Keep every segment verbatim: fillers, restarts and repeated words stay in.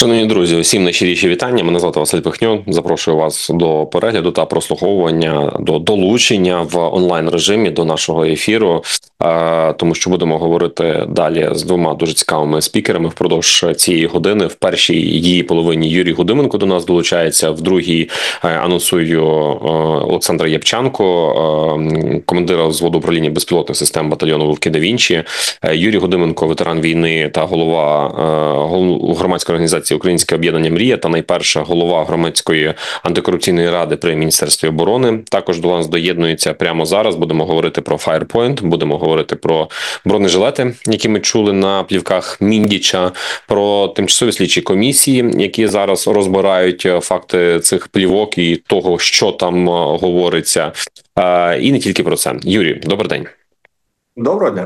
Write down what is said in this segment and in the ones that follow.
Шановні друзі, усім найщиріші вітання. Мене звати Василь Пихньо. Запрошую вас до перегляду та прослуховування, до долучення в онлайн режимі до нашого ефіру, тому що будемо говорити далі з двома дуже цікавими спікерами впродовж цієї години. В першій її половині Юрій Гудименко до нас долучається, в другій анонсую Олександра Япчанко, командира взводу управління безпілотних систем батальйону Вовки да Вінчі. Юрій Гудименко, ветеран війни та голова громадської організації Українське об'єднання «Мрія» та найперша голова громадської антикорупційної ради при Міністерстві оборони. Також до нас доєднується прямо зараз. Будемо говорити про Firepoint, будемо говорити про бронежилети, які ми чули на плівках Міндіча, про тимчасові слідчі комісії, які зараз розбирають факти цих плівок і того, що там говориться. І не тільки про це. Юрій, добрий день. Доброго дня.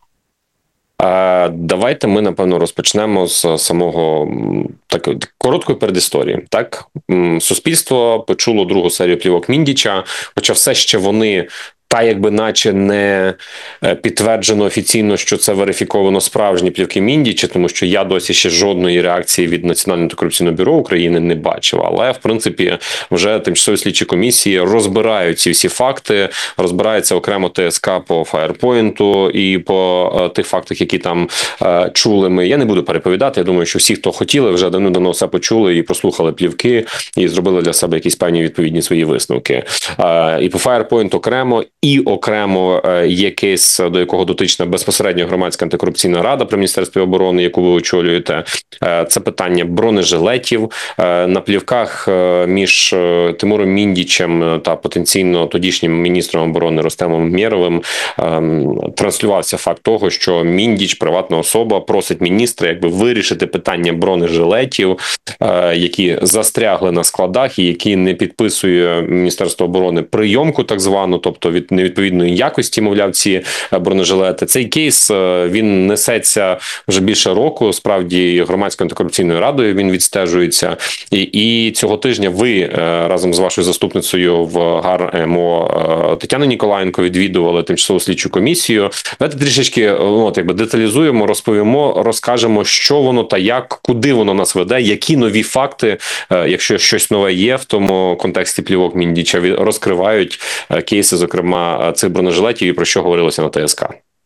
Давайте ми, напевно, розпочнемо з самого такої короткої передісторії. Так, суспільство почуло другу серію плівок Міндіча, хоча все ще вони та якби наче не підтверджено офіційно, що це верифіковано справжні плівки Міндіча, тому що я досі ще жодної реакції від Національного антикорупційного бюро України не бачив. Але, в принципі, вже тимчасові слідчі комісії розбирають ці всі факти, розбирається окремо ТСК по Фаєрпойнту і по тих фактах, які там е, чули ми. Я не буду переповідати, я думаю, що всі, хто хотіли, вже давно-давно все почули і прослухали плівки, і зробили для себе якісь певні відповідні свої висновки. Е, і по Фаєрпойнту окремо, і окремо є кейс, до якого дотична безпосередньо громадська антикорупційна рада при Міністерстві оборони, яку ви очолюєте. Це питання бронежилетів. На плівках між Тимуром Міндічем та потенційно тодішнім міністром оборони Рустемом Умєровим транслювався факт того, що Міндіч, приватна особа, просить міністра якби вирішити питання бронежилетів, які застрягли на складах і які не підписує Міністерство оборони прийомку так звану, тобто від невідповідної якості, мовляв, ці бронежилети. Цей кейс, він несеться вже більше року, справді, громадською антикорупційною радою він відстежується. І, і цього тижня ви разом з вашою заступницею в ГАР МО Тетяною Ніколаєнко відвідували тимчасову слідчу комісію. Давайте трішечки от, якби деталізуємо, розповімо, розкажемо, що воно та як, куди воно нас веде, які нові факти, якщо щось нове є в тому контексті плівок Міндіча, розкривають кейси, зокрема, цих бронежилетів і про що говорилося на ТСК?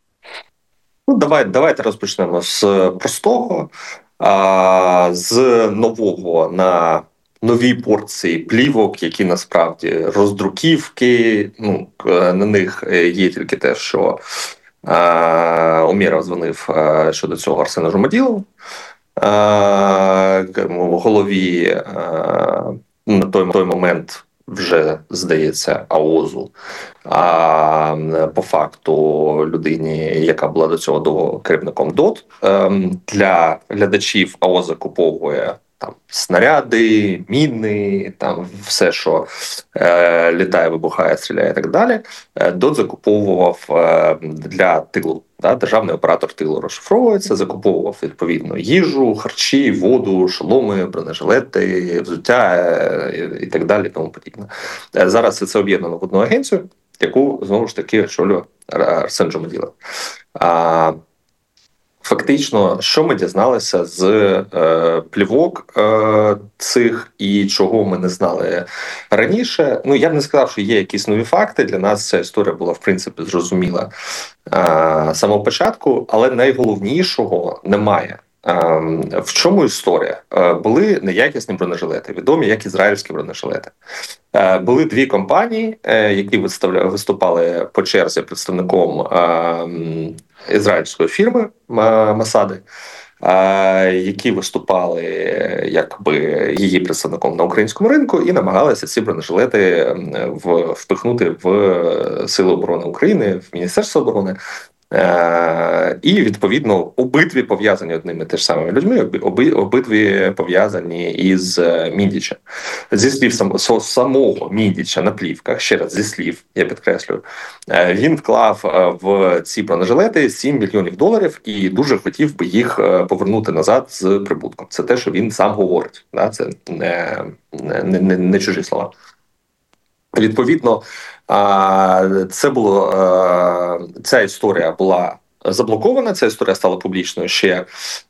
Ну, давай, давайте розпочнемо з простого, а, з нового на новій порції плівок, які насправді роздруківки, ну, на них є тільки те, що а, Умєров дзвонив а, щодо цього Арсену Жумаділову, а, голові а, на той, той момент вже, здається, АОЗу, а по факту людині, яка була до цього до керівником ДОТ. Для глядачів АОЗ закуповує там снаряди, міни, там все, що е, літає, вибухає, стріляє і так далі. ДОТ закуповував е, для тилу. Да, державний оператор тилу розшифровується, закуповував відповідно їжу, харчі, воду, шоломи, бронежилети, взуття і так далі, тому подібне. Зараз це об'єднано в одну агенцію, яку, знову ж таки, очолює Арсен Жумаділов. Фактично, що ми дізналися з е, плівок е, цих і чого ми не знали раніше. Ну, я б не сказав, що є якісь нові факти. Для нас ця історія була, в принципі, зрозуміла е, з самого початку, але найголовнішого немає. Е, в чому історія? Е, були неякісні бронежилети, відомі як ізраїльські бронежилети. Е, були дві компанії, е, які виступали по черзі представником е, ізраїльської фірми Масади, які виступали якби її представником на українському ринку і намагалися ці бронежилети впихнути в Сили оборони України, в Міністерство оборони. І, відповідно, обидві пов'язані одними теж самими людьми, оби, обидві пов'язані із Міндічем. Зі слів сам, самого Міндіча на плівках, ще раз, зі слів, я підкреслюю, він вклав в ці бронежилети сім мільйонів доларів і дуже хотів би їх повернути назад з прибутком. Це те, що він сам говорить, да? Це не, не, не, не чужі слова. Відповідно, це було, ця історія була заблокована. Ця історія стала публічною ще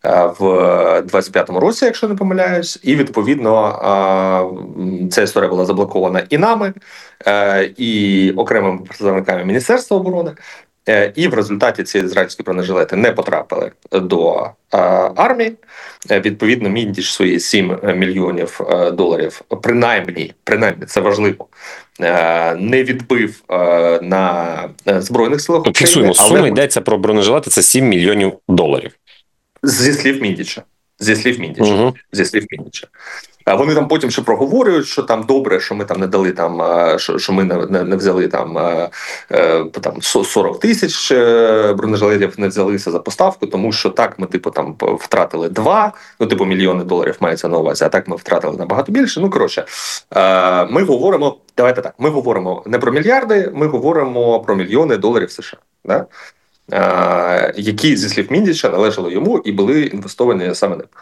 в двадцять п'ятому році, якщо не помиляюсь, і відповідно ця історія була заблокована і нами, і окремими представниками Міністерства оборони. І в результаті ці ізраїльські бронежилети не потрапили до а, армії. Відповідно, Міндіч свої сім мільйонів доларів, принаймні, принаймні, це важливо, не відбив на Збройних силах України. Фіксуємо, сума але... йдеться про бронежилети, це сім мільйонів доларів. Зі слів Міндіча. Зі слів Міндіча. Угу. Зі слів Міндіча. Вони там потім ще проговорюють, що там добре, що ми там не дали там, що, що ми не, не взяли там, там сорок тисяч бронежилетів, не взялися за поставку, тому що так ми типу там втратили два, ну типу мільйони доларів мається на увазі, а так ми втратили набагато більше. Ну коротше, ми говоримо, давайте так, ми говоримо не про мільярди, ми говоримо про мільйони доларів США, да? Які зі слів Міндіча належали йому і були інвестовані саме ним.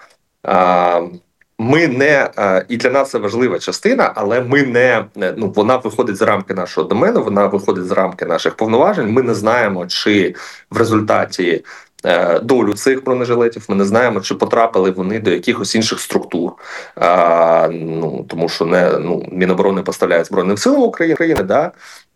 Ми не, і для нас це важлива частина, але ми не, ну, вона виходить за рамки нашого домену, вона виходить за рамки наших повноважень. Ми не знаємо, чи в результаті долю цих бронежилетів, ми не знаємо, чи потрапили вони до якихось інших структур. А, ну, тому що не, ну, Міноборони поставляють Збройним силам України, да?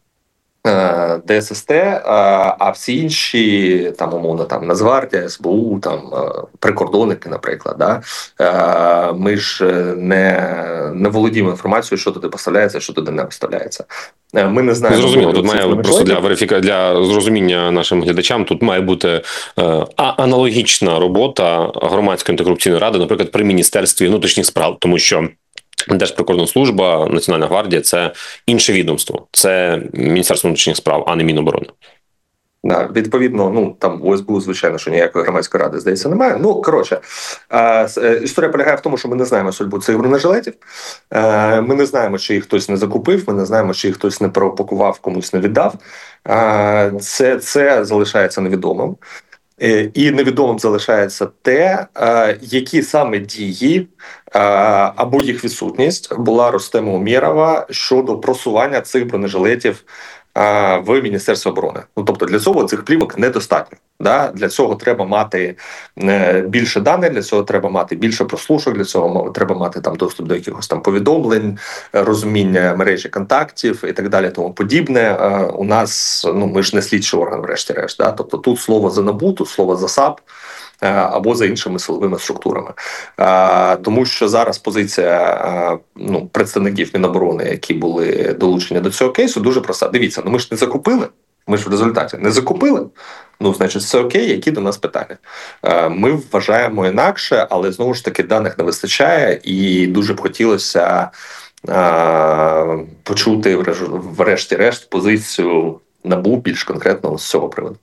ДССТ, а всі інші, там, умовно, там, Нацгвардія, СБУ, там, прикордонники, наприклад, да? Ми ж не, не володіємо інформацією, що туди поставляється, що туди не поставляється. Ми не знаємо. Зрозуміло, тут має просто для верифіка... для зрозуміння нашим глядачам, тут має бути е, аналогічна робота громадської антикорупційної ради, наприклад, при Міністерстві внутрішніх справ, тому що Держприкордонслужба, Національна гвардія – це інше відомство. Це Міністерство внутрішніх справ, а не Міноборони. Да, відповідно, ну там у СБУ, звичайно, що ніякої громадської ради, здається, немає. Ну, коротше, е, історія полягає в тому, що ми не знаємо судьбу цих бронежилетів. Е, ми не знаємо, чи їх хтось не закупив, ми не знаємо, чи їх хтось не пропакував, комусь не віддав. Е, це, це залишається невідомим. І невідомим залишається те, які саме дії або їх відсутність була Рустем Умєрова щодо просування цих бронежилетів в Міністерстві оборони. Ну, тобто для цього цих плівок недостатньо. Да? Для цього треба мати більше даних, для цього треба мати більше прослушок, для цього треба мати там доступ до якихось там повідомлень, розуміння мережі контактів і так далі, тому подібне. У нас, ну, ми ж не слідчий орган, врешті-решт. Да? Тобто тут слово за НАБУ, тут слово за САП, або за іншими силовими структурами. Тому що зараз позиція, ну, представників Міноборони, які були долучені до цього кейсу, дуже проста. Дивіться, ну ми ж не закупили, ми ж в результаті не закупили, ну, значить, все окей, які до нас питання. Ми вважаємо інакше, але, знову ж таки, даних не вистачає, і дуже б хотілося почути, врешті-решт, позицію НАБУ більш конкретно з цього приводу.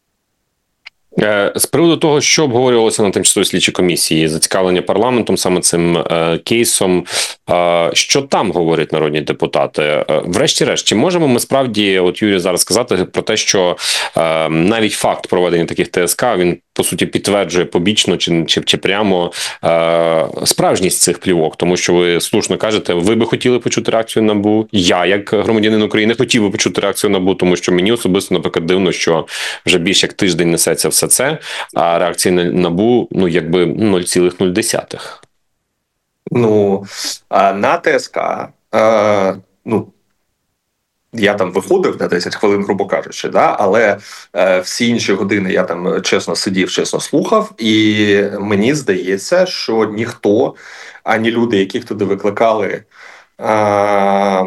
З приводу того, що обговорювалося на тимчасовій слідчій комісії, зацікавлення парламентом саме цим е, кейсом, е, що там говорять народні депутати? Е, врешті-решт, чи можемо ми справді, от Юрій зараз сказати про те, що е, навіть факт проведення таких ТСК, він по суті підтверджує побічно чи, чи, чи прямо е, справжність цих плівок, тому що ви слушно кажете, ви би хотіли почути реакцію НАБУ, я, як громадянин України, хотів би почути реакцію НАБУ, тому що мені особисто, наприклад, дивно, що вже більше як тиждень несеться все це, а реакції на НАБУ, ну, якби нуль цілих нуль десятих. Ну, на ТСК, ну, я там виходив на десять хвилин, грубо кажучи, да? Але е, всі інші години я там чесно сидів, чесно слухав, і мені здається, що ніхто, ані люди, яких туди викликали, е,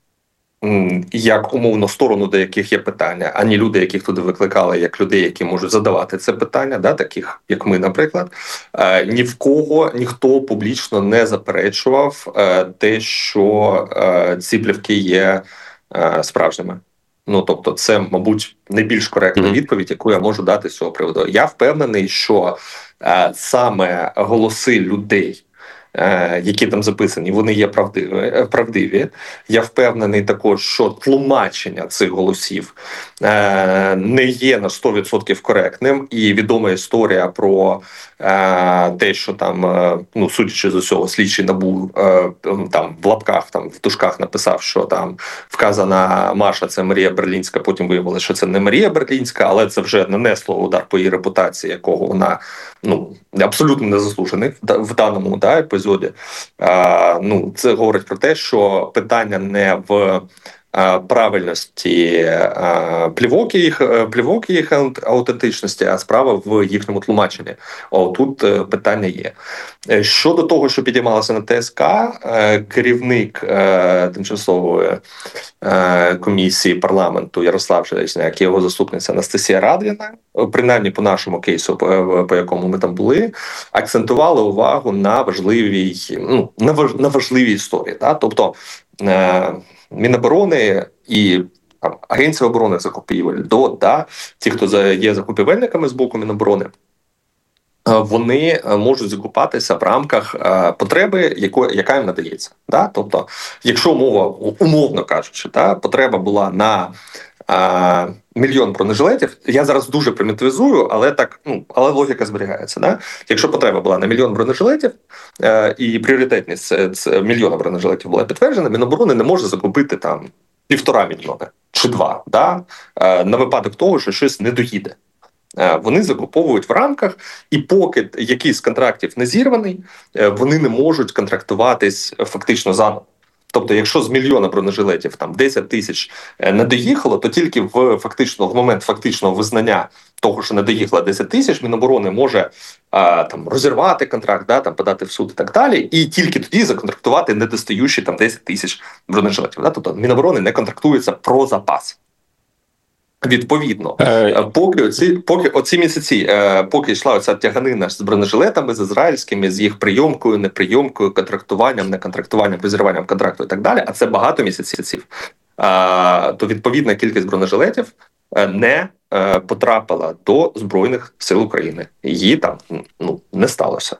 як умовно сторону, до яких є питання, ані люди, яких туди викликали, як людей, які можуть задавати це питання, да, таких як ми, наприклад, е, ні в кого ніхто публічно не заперечував е, те, що е, ці плівки є справжніми. Ну, тобто, це, мабуть, найбільш коректна mm-hmm. відповідь, яку я можу дати з цього приводу. Я впевнений, що е, саме голоси людей, які там записані, вони є правдиві. правдиві. Я впевнений також, що тлумачення цих голосів не є на сто відсотків коректним. І відома історія про те, що там, ну, судячи з усього, слідчий НАБУ там в лапках, там в дужках написав, що там вказана Маша – це Марія Берлінська, потім виявилося, що це не Марія Берлінська, але це вже нанесло удар по її репутації, якого вона, ну, абсолютно не заслужений в даному, да, епізоді. А, ну, це говорить про те, що питання не в правильності плівок їх, плівок їх аутентичності, а справа в їхньому тлумаченні. О, тут питання є. Щодо того, що підіймалося на ТСК, керівник тимчасової комісії парламенту Ярослав Железняк і його заступниця Анастасія Радвіна, принаймні по нашому кейсу, по, по якому ми там були, акцентували увагу на важливій, ну, на важливій історії. Да? Тобто Міноборони і там, Агенція оборони закупівель, ДОТ, да, ті, хто є закупівельниками з боку Міноборони, вони можуть закупатися в рамках потреби, якої, яка їм надається. Да? Тобто, якщо мова, умовно кажучи, да, потреба була на а, мільйон бронежилетів, я зараз дуже примітивізую, але так, ну, але логіка зберігається. Да? Якщо потреба була на мільйон бронежилетів, е, і пріоритетність це, це мільйона бронежилетів була підтверджена, Міноборони не може закупити там півтора мільйона чи два, да? е, на випадок того, що щось не доїде. Вони закуповують в рамках, і поки якийсь з контрактів не зірваний, вони не можуть контрактуватись фактично заново. Тобто, якщо з мільйона бронежилетів там десять тисяч не доїхало, то тільки в фактично в момент фактичного визнання того, що не доїхало десять тисяч, Міноборони може а, там розірвати контракт, да, там подати в суд і так далі, і тільки тоді законтрактувати недостаючі там десять тисяч бронежилетів. Да? Тобто Міноборони не контрактується про запас. Відповідно, поки оці, поки оці місяці, поки йшла оця тяганина з бронежилетами, з ізраїльськими, з їх прийомкою, неприйомкою, контрактуванням, неконтрактуванням, розірванням контракту і так далі, а це багато місяців, то відповідна кількість бронежилетів не потрапила до Збройних сил України. Її там, ну, не сталося.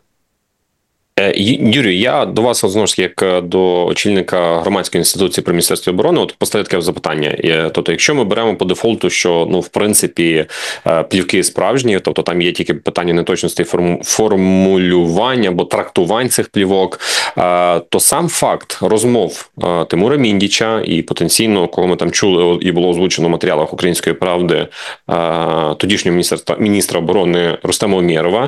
Юрій, я до вас, знову ж таки, як до очільника громадської інституції при Міністерстві оборони, от поставлю таке запитання. Тобто, якщо ми беремо по дефолту, що, ну, в принципі, плівки справжні, тобто там є тільки питання неточностей формулювання або трактувань цих плівок, то сам факт розмов Тимура Міндіча і потенційно, кого ми там чули і було озвучено в матеріалах «Української правди», тодішнього міністра, міністра оборони Рустема Умєрова,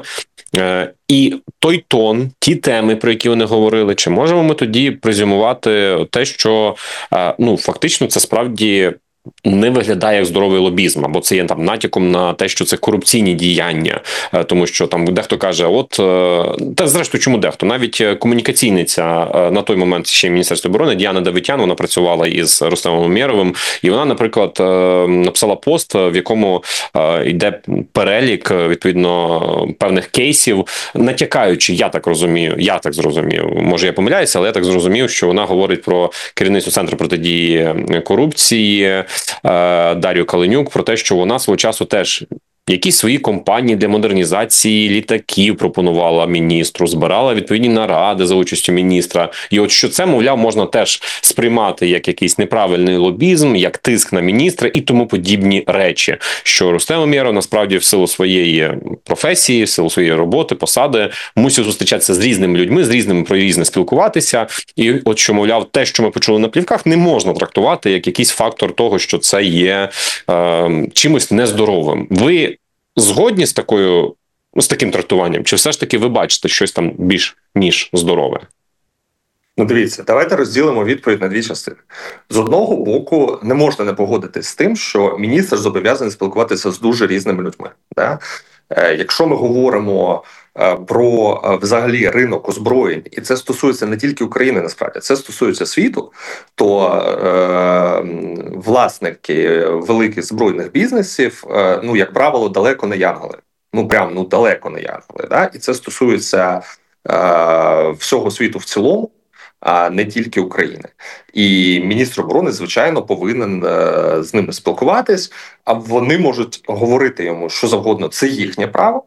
і той тон, ті теми, про які вони говорили, чи можемо ми тоді презюмувати те, що, ну, фактично це справді не виглядає як здоровий лобізм, або це є там натяком на те, що це корупційні діяння, тому що там дехто каже, от, та зрештою, чому дехто? Навіть комунікаційниця на той момент ще Міністерства оборони Діана Давидян, вона працювала із Рустемом Умєровим, і вона, наприклад, написала пост, в якому йде перелік, відповідно, певних кейсів, натякаючи, я так розумію, я так зрозумів, може я помиляюся, але я так зрозумів, що вона говорить про керівництво Центру протидії корупції, Дар'ю Каленюк, про те, що вона свого часу теж якісь свої компанії для модернізації літаків пропонувала міністру, збирала відповідні наради за участю міністра. І от що це, мовляв, можна теж сприймати як якийсь неправильний лобізм, як тиск на міністра і тому подібні речі. Що Рустем Умєров насправді в силу своєї професії, в силу своєї роботи, посади, мусив зустрічатися з різними людьми, з різними про різне спілкуватися. І от що, мовляв, те, що ми почули на плівках, не можна трактувати як якийсь фактор того, що це є е, чимось нездоровим. Ви згодні з такою, з таким трактуванням? Чи все ж таки ви бачите щось там більш ніж здорове? Ну, дивіться, давайте розділимо відповідь на дві частини. З одного боку, не можна не погодитись з тим, що міністр зобов'язаний спілкуватися з дуже різними людьми. Да? Е, якщо ми говоримо е, про е, взагалі ринок озброєнь, і це стосується не тільки України, насправді, це стосується світу, то е, власники великих збройних бізнесів, е, ну, як правило, далеко не янголи. Ну, прям, ну, далеко не янголи. Да? І це стосується е, всього світу в цілому, а не тільки України. І міністр оборони, звичайно, повинен е, з ними спілкуватись, а вони можуть говорити йому що завгодно, це їхнє право.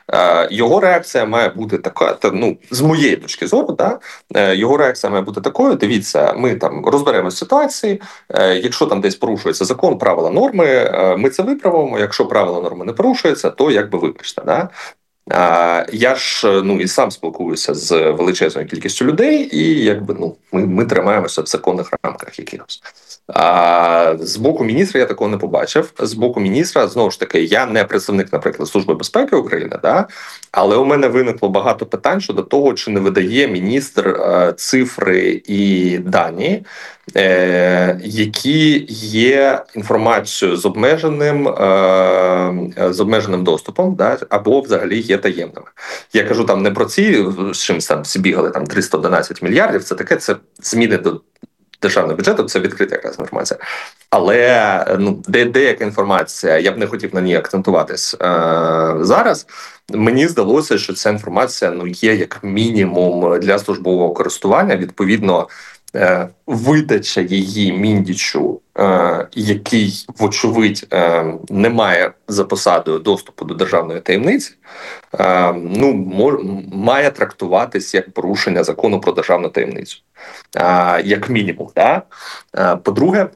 Його реакція має бути така, ну, з моєї точки зору, да, його реакція має бути такою: дивіться, ми там розберемо ситуації, якщо там десь порушується закон, правила, норми, ми це виправимо, якщо правила, норми не порушуються, то якби вибачте. Да? Я ж ну і сам спілкуюся з величезною кількістю людей, і якби ну ми, ми тримаємося в законних рамках якихось. А з боку міністра я такого не побачив. З боку міністра, знову ж таки, я не представник, наприклад, Служби безпеки України, да, але у мене виникло багато питань щодо того, чи не видає міністр е, цифри і дані, е, які є інформацією з обмеженим е, з обмеженим доступом, да, або взагалі є таємними. Я кажу там не про ці, з чим там всі бігали там триста одинадцять мільярдів, це таке, це зміни до державного бюджету, це відкрита якась інформація. Але ну, де, деяка інформація, я б не хотів на ній акцентуватись е, зараз, мені здалося, що ця інформація ну, є як мінімум для службового користування, відповідно, е, видача її Міндічу, е, який, вочевидь, е, не має за посадою доступу до державної таємниці, е, ну, мож, має трактуватись як порушення закону про державну таємницю. Е, як мінімум. Да? Е, по-друге,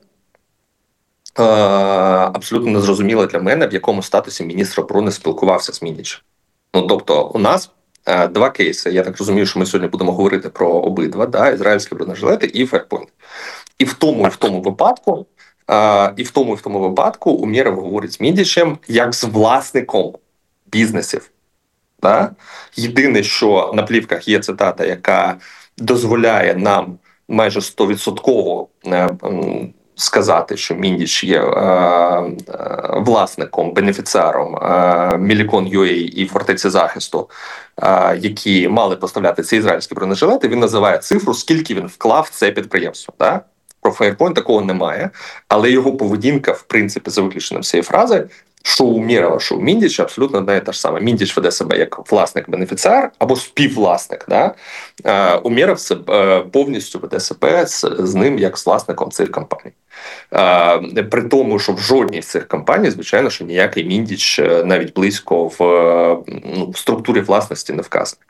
е, абсолютно незрозуміло для мене, в якому статусі міністр оборони спілкувався з Міндічем. Ну, тобто, у нас е, два кейси. Я так розумію, що ми сьогодні будемо говорити про обидва, да? Ізраїльські бронежилети і Фаєрпойнт. І в тому, і в тому випадку, е, і в тому, і в тому випадку Умєров говорить з Міндічем як з власником бізнесів. Да? Єдине, що на плівках є цитата, яка дозволяє нам майже сто відсотків сказати, що Міндіч є е, е, власником, бенефіціаром е, Мілікон ю ей і Фортеці захисту, е, які мали поставляти ці ізраїльські бронежилети. Він називає цифру, скільки він вклав в це підприємство. Да? Про Фаєрпойнт такого немає, але його поведінка, в принципі, за виключенням цієї фрази, що у Умєрова, що у Міндіча абсолютно одна і та ж сама. Міндіч веде себе як власник-бенефіціар або співвласник. Да? Е, Умєров себе, повністю веде себе з, з ним як з власником цих компаній. Е, при тому, що в жодній з цих компаній, звичайно, що ніякий Міндіч навіть близько в, ну, в структурі власності не вказаний.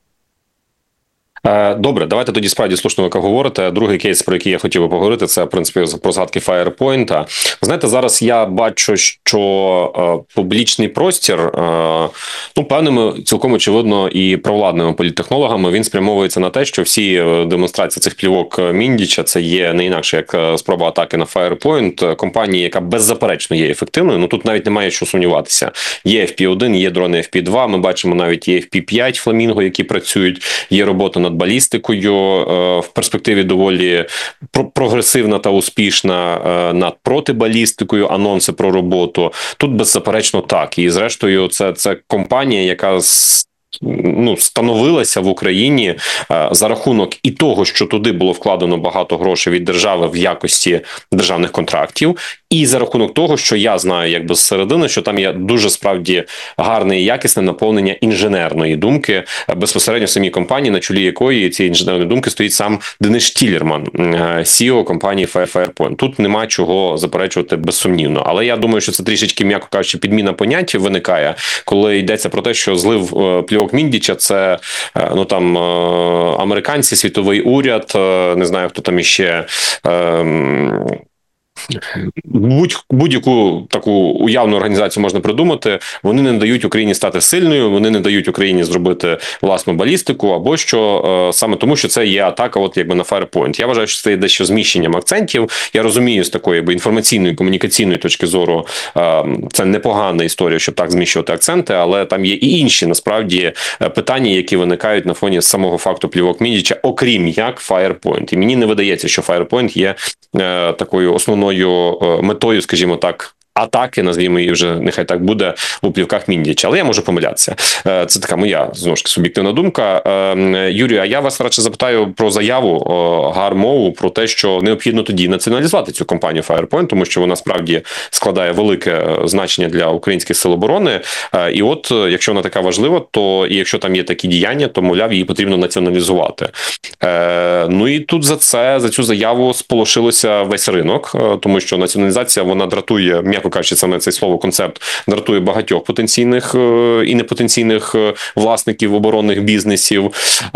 Добре, давайте тоді справді слушно, як говорите. Другий кейс, про який я хотів би поговорити, це, в принципі, про згадки Фаєрпойнта. Знаєте, зараз я бачу, що е, публічний простір, е, ну, певними, цілком очевидно, і провладними політтехнологами, він спрямовується на те, що всі демонстрації цих плівок Міндіча, це є не інакше, як спроба атаки на Фаєрпойнт, компанії, яка беззаперечно є ефективною. Ну, тут навіть немає що сумніватися. Є еф пі один, є дрони еф пі два, ми бачимо навіть є еф пі п'ять Фламінго, які працюють, є робота над балістикою, в перспективі доволі прогресивна та успішна над протибалістикою, анонси про роботу. Тут беззаперечно так. І зрештою це, це компанія, яка ну, становилася в Україні е, за рахунок і того, що туди було вкладено багато грошей від держави в якості державних контрактів, і за рахунок того, що я знаю якби зсередини, що там є дуже справді гарне і якісне наповнення інженерної думки безпосередньо в самій компанії, на чолі якої цієї інженерної думки стоїть сам Денис Штілерман, сі і о компанії Фаєрпойнт. Тут нема чого заперечувати безсумнівно. Але я думаю, що це трішечки, м'яко кажучи, підміна поняття виникає, коли йдеться про те, що злив плівок Міндіча, це ну там американці, світовий уряд, не знаю, хто там іще, Будь, будь-яку таку уявну організацію можна придумати, вони не дають Україні стати сильною, вони не дають Україні зробити власну балістику, або що е, саме тому, що це є атака от якби на Фаєрпойнт. Я вважаю, що це є дещо зміщенням акцентів. Я розумію, з такої якби інформаційної, комунікаційної точки зору е, це непогана історія, щоб так зміщувати акценти, але там є і інші, насправді, питання, які виникають на фоні самого факту плівок Міндіча, окрім як Фаєрпойнт. І мені не видається, що Фаєрпойнт є е, такою основною метою, скажімо так, атаки, назвімо її вже, нехай так буде, у плівках Міндіча. Але я можу помилятися. Це така моя, знову ж таки, суб'єктивна думка. Юрію, а я вас радше запитаю про заяву Гармову, про те, що необхідно тоді націоналізувати цю компанію Фаєрпойнт, тому що вона справді складає велике значення для українських сил оборони. І от, якщо вона така важлива, то і якщо там є такі діяння, то, мовляв, її потрібно націоналізувати. Ну і тут за це, за цю заяву сполошилося весь ринок, тому що націоналізація, вона дратує, м'яко м'яко кажучи, саме це слово концепт дратує багатьох потенційних і непотенційних власників оборонних бізнесів.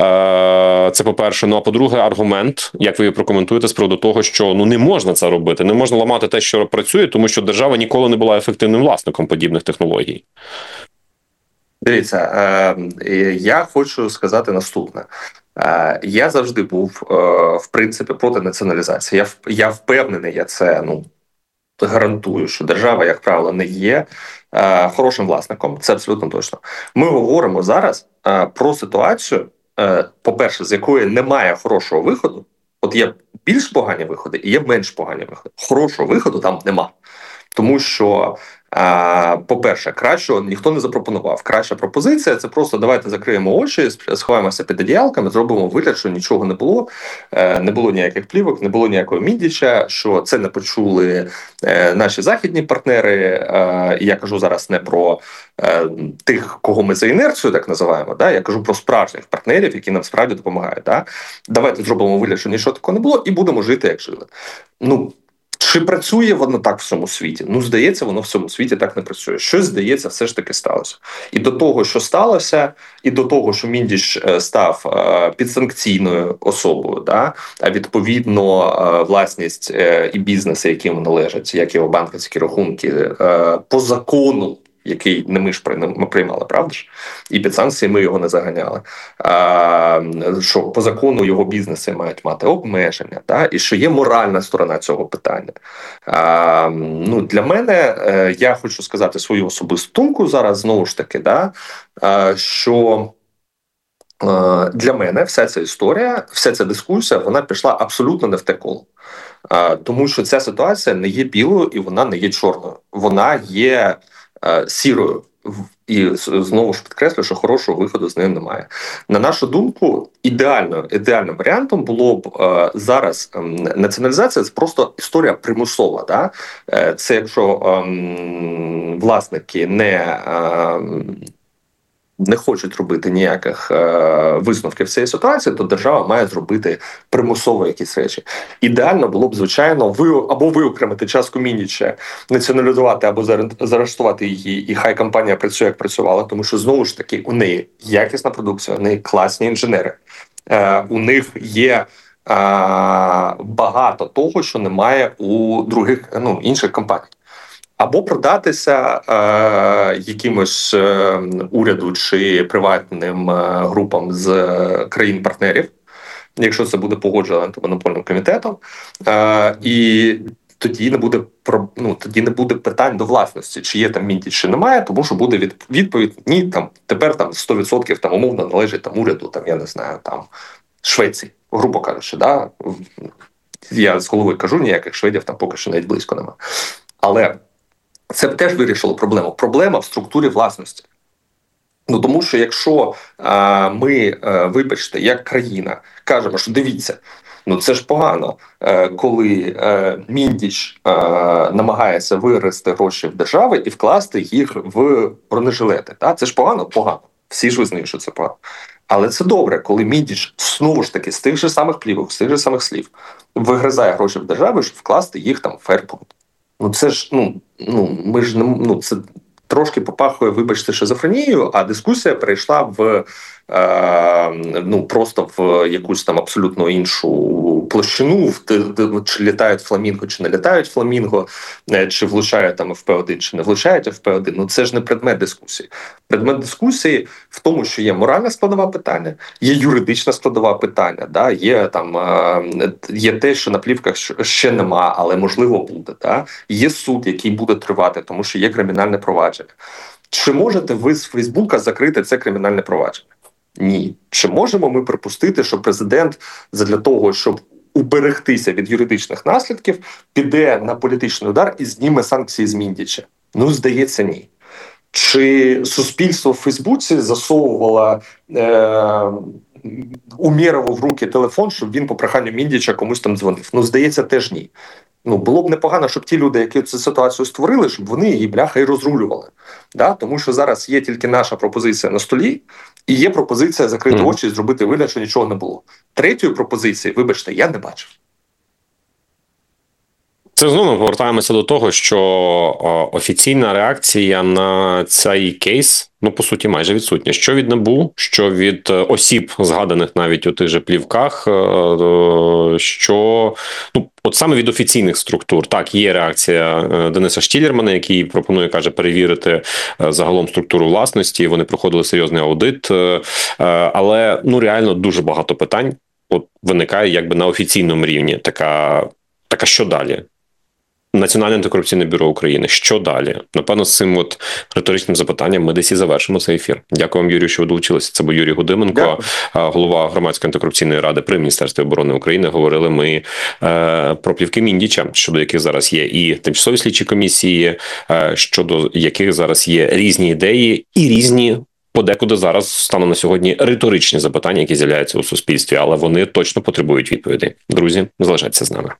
Це по-перше. Ну а по-друге, аргумент, як ви прокоментуєте з приводу того, що ну не можна це робити, не можна ламати те, що працює, тому що держава ніколи не була ефективним власником подібних технологій. Дивіться, е, я хочу сказати наступне. Е, я завжди був, е, в принципі, проти націоналізації. Я, я впевнений, я це ну, гарантую, що держава, як правило, не є е, хорошим власником. Це абсолютно точно. Ми говоримо зараз е, про ситуацію, е, по-перше, з якої немає хорошого виходу. От є більш погані виходи і є менш погані виходи. Хорошого виходу там нема. Тому що, а, по-перше, кращого ніхто не запропонував. Краща пропозиція – це просто давайте закриємо очі, сховаємося під одіялками, зробимо вигляд, що нічого не було, не було ніяких плівок, не було ніякого Міндіча, що це не почули наші західні партнери. І я кажу зараз не про тих, кого ми за інерцію так називаємо, да? Я кажу про справжніх партнерів, які нам справді допомагають. Да? Давайте зробимо вигляд, що нічого такого не було, і будемо жити, як жили. Ну, чи працює воно так в всьому світі? Ну, здається, воно в всьому світі так не працює. Щось, здається, все ж таки сталося. І до того, що сталося, і до того, що Міндіч став підсанкційною особою, да? А відповідно власність і бізнеси, які йому належать, як його банківські рахунки, по закону, який не ми ж приймали, правда ж? І під санкції ми його не заганяли. А, що по закону його бізнеси мають мати обмеження, да? І що є моральна сторона цього питання. А, ну, для мене, я хочу сказати свою особисту думку зараз, знову ж таки, да? А, що для мене вся ця історія, вся ця дискусія, вона пішла абсолютно не в те коло. А, тому що ця ситуація не є білою і вона не є чорною. Вона є сірою. І знову ж підкреслю, що хорошого виходу з нею немає. На нашу думку, ідеально, ідеальним варіантом було б е, зараз е, націоналізація – це просто історія примусова. Да? Е, це якщо е, власники не е, не хочуть робити ніяких е, висновків цієї ситуації, то держава має зробити примусово якісь речі. Ідеально було б, звичайно, ви, або виокремити частку Міндіча, націоналізувати, або заарештувати її, і хай компанія працює, як працювала, тому що, знову ж таки, у неї якісна продукція, у неї класні інженери, е, у них є е, багато того, що немає у других, ну, інших компаній. Або продатися е, якимось е, уряду чи приватним е, групам з е, країн-партнерів, якщо це буде погоджено антимонопольним комітетом, е, і тоді не буде ну, тоді не буде питань до власності, чи є там Міндіч, чи немає, тому що буде від, відповідь ні, там тепер там сто відсотків там умовно належить там уряду, там я не знаю, там Швеції, грубо кажучи, да, я з голови кажу, ніяких шведів там поки що навіть близько немає. Але це б теж вирішило проблему. Проблема в структурі власності. Ну, тому що якщо а, ми, а, вибачте, як країна, кажемо, що дивіться, ну це ж погано, а, коли а, Міндіч а, намагається вирости гроші в держави і вкласти їх в бронежилети. Та? Це ж погано? Погано. Всі ж визнають, що це погано. Але це добре, коли Міндіч, знову ж таки, з тих же самих плівок, з тих же самих слів, вигризає гроші в держави, щоб вкласти їх там в Ферпункт. Ну це ж, ну, ну ми ж не, ну це трошки попахує, вибачте, шизофренією, а дискусія перейшла в е, ну просто в якусь там абсолютно іншу площину, в чи літають фламінго, чи не літають фламінго, чи влучають там еф пе один, чи не влучають еф пе один. Ну це ж не предмет дискусії. Предмет дискусії в тому, що є моральна складова питання, є юридична складова питання, да? Є там е, є те, що на плівках ще нема, але можливо буде. Да? Є суд, який буде тривати, тому що є кримінальне провадження. Чи можете ви з Фейсбука закрити це кримінальне провадження? Ні. Чи можемо ми припустити, що президент задля того, щоб уберегтися від юридичних наслідків, піде на політичний удар і зніме санкції з Міндіча? Ну, здається, ні. Чи суспільство в Фейсбуці засовувало е- Умєрову в руки телефон, щоб він по проханню Міндіча комусь там дзвонив? Ну, здається, теж ні. Ну, було б непогано, щоб ті люди, які цю ситуацію створили, щоб вони її, бляха, і розрулювали. Да? Тому що зараз є тільки наша пропозиція на столі, і є пропозиція закрити mm. очі і зробити вигляд, що нічого не було. Третьої пропозиції, вибачте, я не бачив. Це знову ми повертаємося до того, що о, офіційна реакція на цей кейс, ну, по суті, майже відсутня. Що від НАБУ, що від осіб, згаданих навіть у тих же плівках, що, ну, от саме від офіційних структур. Так, є реакція Дениса Штілермана, який пропонує, каже, перевірити загалом структуру власності. Вони проходили серйозний аудит, але, ну, реально дуже багато питань от виникає якби на офіційному рівні. Така, така що далі? Національне антикорупційне бюро України. Що далі? Напевно, з цим от риторичним запитанням ми десь і завершимо цей ефір. Дякую вам, Юрію, що ви долучилися. Це був Юрій Гудименко, Дякую. голова Громадської антикорупційної ради при Міністерстві оборони України. Говорили ми е, про плівки Міндіча, щодо яких зараз є і тимчасові слідчі комісії, е, щодо яких зараз є різні ідеї і різні подекуди зараз станом на сьогодні риторичні запитання, які з'являються у суспільстві, але вони точно потребують відповідей. Друзі, залишайтеся з нами.